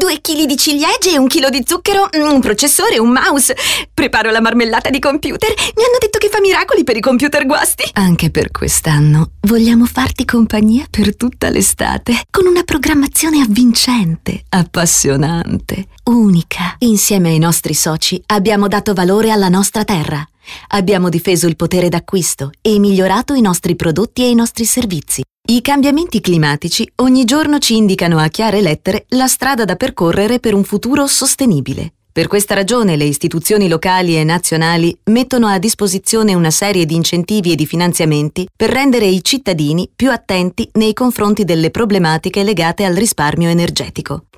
2 chili di ciliegie, 1 chilo di zucchero, un processore, un mouse. Preparo la marmellata di computer. Mi hanno detto che fa miracoli per i computer guasti. Anche per quest'anno vogliamo farti compagnia per tutta l'estate, con una programmazione avvincente, appassionante, unica. Insieme ai nostri soci abbiamo dato valore alla nostra terra. Abbiamo difeso il potere d'acquisto e migliorato i nostri prodotti e i nostri servizi. I cambiamenti climatici ogni giorno ci indicano a chiare lettere la strada da percorrere per un futuro sostenibile. Per questa ragione le istituzioni locali e nazionali mettono a disposizione una serie di incentivi e di finanziamenti per rendere i cittadini più attenti nei confronti delle problematiche legate al risparmio energetico.